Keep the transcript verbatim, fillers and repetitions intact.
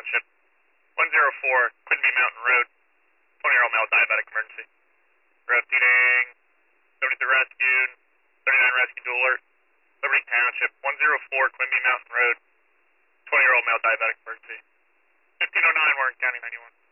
Township. one oh four, Quinby Mountain Road. twenty-year-old male diabetic emergency. Repeating. seventy-three rescued. thirty-nine rescue to alert. Liberty Township. one oh four, Quinby Mountain Road. twenty-year-old male diabetic emergency. fifteen oh nine, Warren County ninety-one.